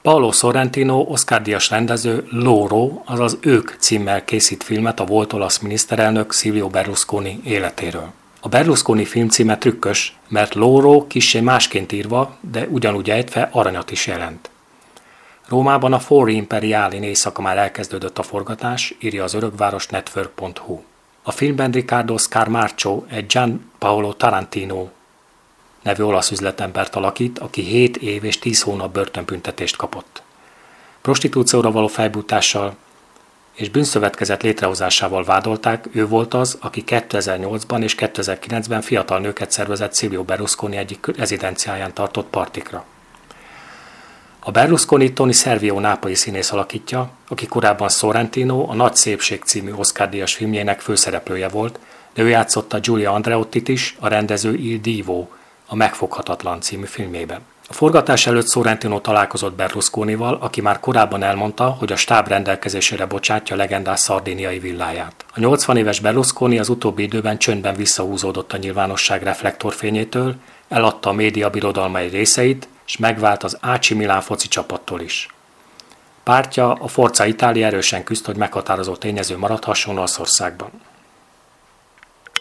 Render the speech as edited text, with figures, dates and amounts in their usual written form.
Paolo Sorrentino Oscar-díjas rendező Loro, azaz Ők címmel készít filmet a volt olasz miniszterelnök Silvio Berlusconi életéről. A Berlusconi film címe trükkös, mert Loro kissé másként írva, de ugyanúgy ejtve aranyat is jelent. Rómában a Fori Imperialin éjszaka már elkezdődött a forgatás, írja az örökvárosnetwork.hu. A filmben Riccardo Scamarcio egy Gianpaolo Tarantino nevű olasz üzletembert alakít, aki 7 év és 10 hónap börtönbüntetést kapott. Prostitúcióra való felbutással és bűnszövetkezet létrehozásával vádolták, ő volt az, aki 2008-ban és 2009-ben fiatal nőket szervezett Silvio Berlusconi egyik rezidenciáján tartott partikra. A Berlusconi Tony Servillo nápolyi színész alakítja, aki korábban Sorrentino a Nagy Szépség című Oscar-díjas filmjének főszereplője volt, de ő játszotta Giulia Andreottit is, a rendező Il Divo, a Megfoghatatlan című filmjében. A forgatás előtt Sorrentino találkozott Berlusconival, aki már korábban elmondta, hogy a stáb rendelkezésére bocsátja legendás szardiniai villáját. A 80 éves Berlusconi az utóbbi időben csöndben visszahúzódott a nyilvánosság reflektorfényétől, eladta a média birodalma egy részeit, és megvált az AC Milan foci csapattól is. Pártja, a Forza Italia erősen küzd, hogy meghatározó tényező maradhasson Olaszországban.